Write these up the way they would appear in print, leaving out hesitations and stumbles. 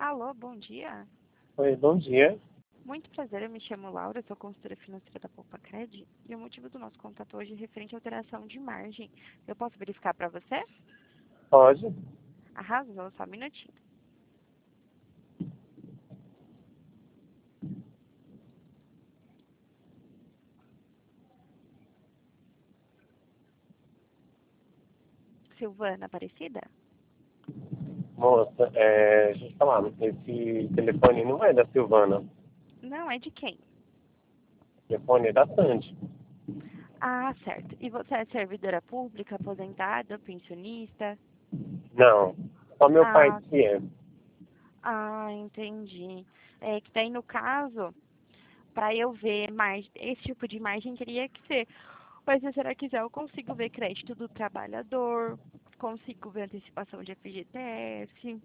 Alô, bom dia. Oi, bom dia. Muito prazer, eu me chamo Laura, sou consultora financeira da Poupa-Cred e o motivo do nosso contato hoje é referente à alteração de margem. Eu posso verificar para você? Pode? Arrasou, só um minutinho. Silvana Aparecida? Moça, deixa eu te falar, esse telefone não é da Silvana. Não, é de quem? O telefone é da Sandy. Ah, certo. E você é servidora pública, aposentada, pensionista? Não, só meu pai Ah, que é. entendi. É que daí, no caso, para eu ver mais esse tipo de margem, teria que ser. Mas se a senhora quiser, eu consigo ver crédito do trabalhador, consigo ver antecipação de FGTS.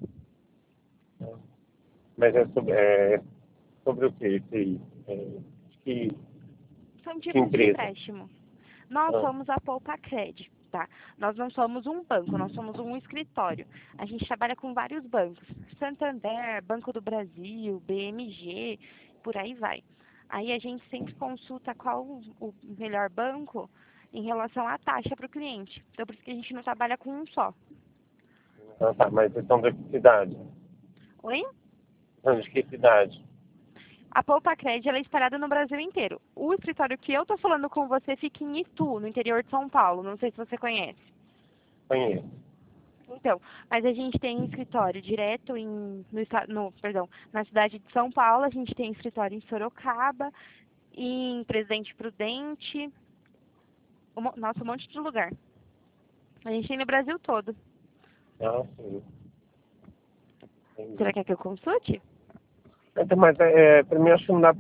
Mas sobre o quê? Esse, que, São que tipos de empresa? empréstimo. Nós Ah, somos a Poupa-Cred, tá? Nós não somos um banco, nós somos um escritório. A gente trabalha com vários bancos. Santander, Banco do Brasil, BMG, por aí vai. Aí a gente sempre consulta qual o melhor banco em relação à taxa para o cliente. Então, por isso que a gente não trabalha com um só. tá, mas vocês são de que cidade? Oi? São de que cidade? A Poupa-Cred ela é espalhada no Brasil inteiro. O escritório que eu estou falando com você fica em Itu, no interior de São Paulo. Não sei se você conhece. Conheço. Então, mas a gente tem escritório direto na cidade de São Paulo, a gente tem escritório em Sorocaba, em Presidente Prudente, nossa, um monte de lugar. A gente tem no Brasil todo. Ah, sim. Será Entendi. que é que eu consulte? Mas, pra mim, acho que não dá